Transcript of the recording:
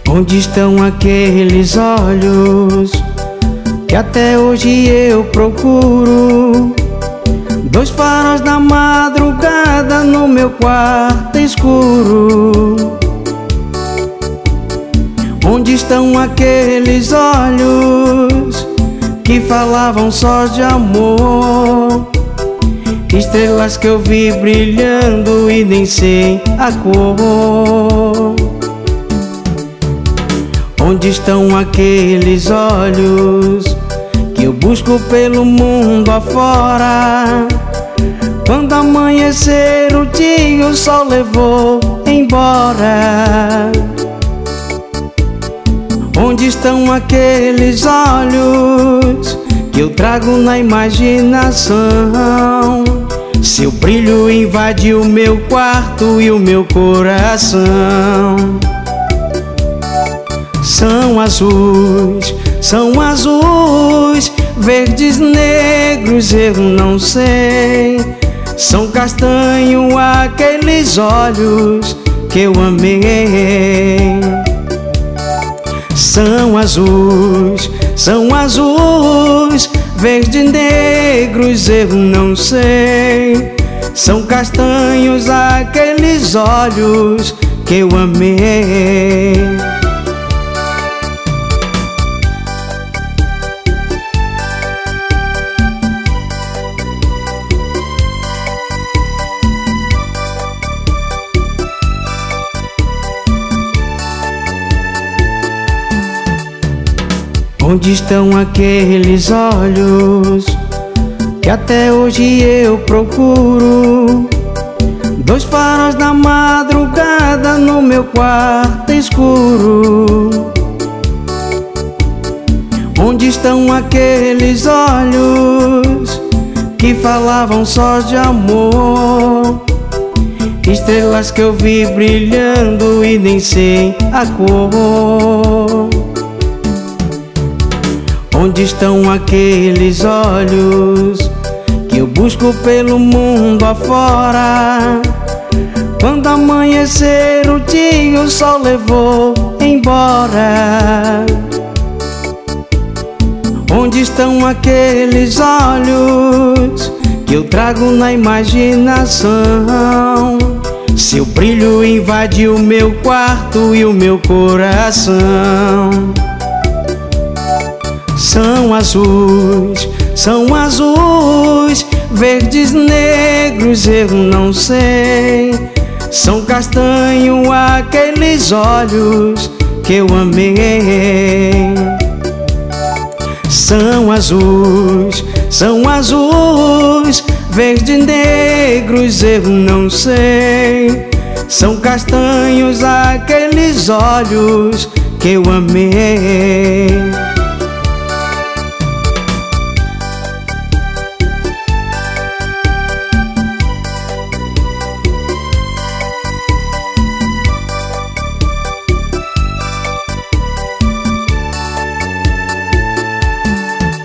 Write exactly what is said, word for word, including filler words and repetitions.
Onde estão aqueles olhos que até hoje eu procuro? Dois faróis na madrugada no meu quarto escuro. Onde estão aqueles olhos que falavam só de amor? Estrelas que eu vi brilhando e nem sei a cor. Onde estão aqueles olhos que eu busco pelo mundo afora? Quando amanhecer o dia, o sol levou embora. Onde estão aqueles olhos que eu trago na imaginação? Seu brilho invadiu meu quarto e o meu coração. São azuis, são azuis, verdes, negros, eu não sei. São castanho aqueles olhos que eu amei. São azuis, são azuis, verdes, negros, eu não sei. São castanhos aqueles olhos que eu amei. Onde estão aqueles olhos que até hoje eu procuro? Dois faróis na madrugada no meu quarto escuro. Onde estão aqueles olhos que falavam só de amor? Estrelas que eu vi brilhando e nem sei a cor. Onde estão aqueles olhos que eu busco pelo mundo afora? Quando amanhecer o dia, o sol levou embora. Onde estão aqueles olhos que eu trago na imaginação? Seu brilho invadiu meu quarto e o meu coração. São azuis, são azuis, verdes, negros, eu não sei. São castanho aqueles olhos que eu amei. São azuis, são azuis, verdes, negros, eu não sei. São castanhos aqueles olhos que eu amei.